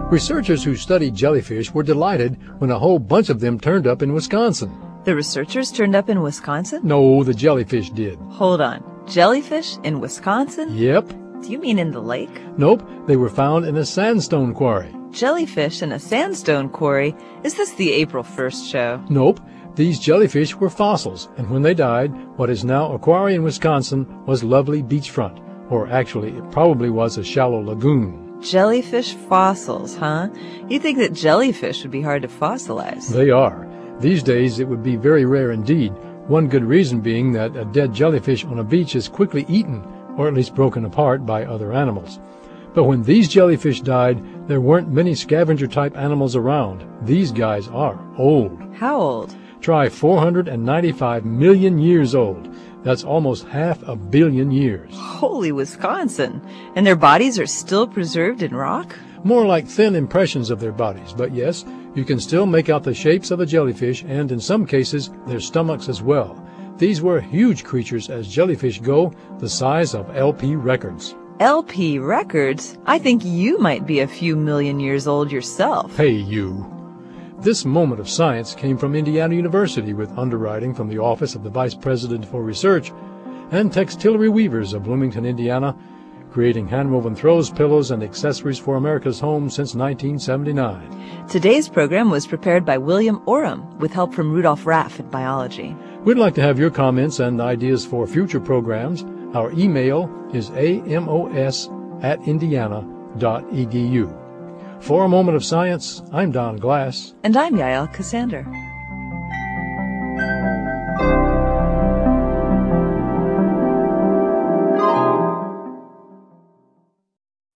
Researchers who studied jellyfish were delighted when a whole bunch of them turned up in Wisconsin. The researchers turned up in Wisconsin? No, the jellyfish did. Hold on. Jellyfish in Wisconsin? Yep. Do you mean in the lake? Nope, they were found in a sandstone quarry. Jellyfish in a sandstone quarry? Is this the April 1st show? Nope, these jellyfish were fossils, and when they died, what is now a quarry in Wisconsin was lovely beachfront. Or actually, it probably was a shallow lagoon. Jellyfish fossils, huh? You'd think that jellyfish would be hard to fossilize. They are. These days, it would be very rare indeed. One good reason being that a dead jellyfish on a beach is quickly eaten, or at least broken apart by other animals. But when these jellyfish died, there weren't many scavenger-type animals around. These guys are old. How old? Try 495 million years old. That's almost 500 million years. Holy Wisconsin! And their bodies are still preserved in rock? More like thin impressions of their bodies, but yes, you can still make out the shapes of a jellyfish and, in some cases, their stomachs as well. These were huge creatures as jellyfish go, the size of LP records. LP records? I think you might be a few million years old yourself. Hey, you. This moment of science came from Indiana University with underwriting from the Office of the Vice President for Research and Textillery Weavers of Bloomington, Indiana, creating hand-woven throws, pillows, and accessories for America's home since 1979. Today's program was prepared by William Oram with help from Rudolph Raff at Biology. We'd like to have your comments and ideas for future programs. Our email is amos@indiana.edu. For A Moment of Science, I'm Don Glass. And I'm Yael Cassander.